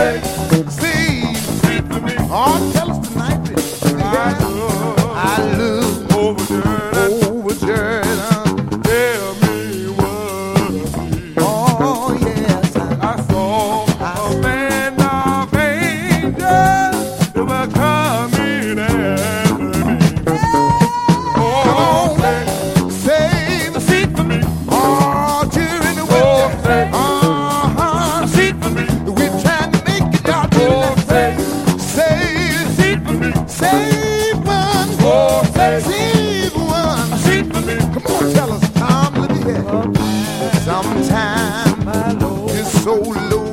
See, oh, tell us tonight, baby. I love over Jordan. Tell me what. Oh, yes. I saw a band of angels that were coming after me. Oh, Save a seat for me. oh, during the Oh, winter. say, Uh-huh. a seat for me. We're trying to make it out Oh, say, Save, a seat for me. save one. Oh, say, Save one. a seat for me. Come on, tell us, Tom, let me hear. Sometime it's so low.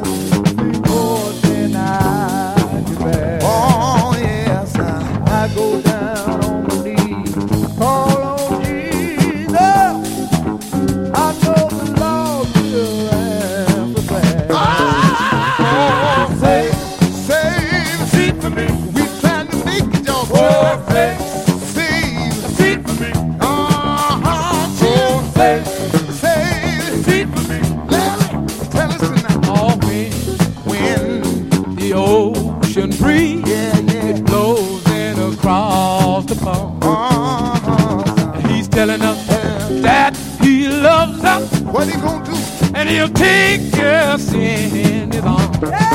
Oh, yes. I go down on my knees, call on Jesus. I know the Lord will answer prayer. Say, Save, a seat for me. we're trying to make it, y'all. Oh, say, Save, a seat for me. uh-huh, Oh, say, save. a seat for me. Tell us tonight. Oh, When, the ocean breeze, yeah, yeah. it blows in across the pond. Uh-huh. He's telling us that he loves us What he gonna do? and he'll take us in his arms.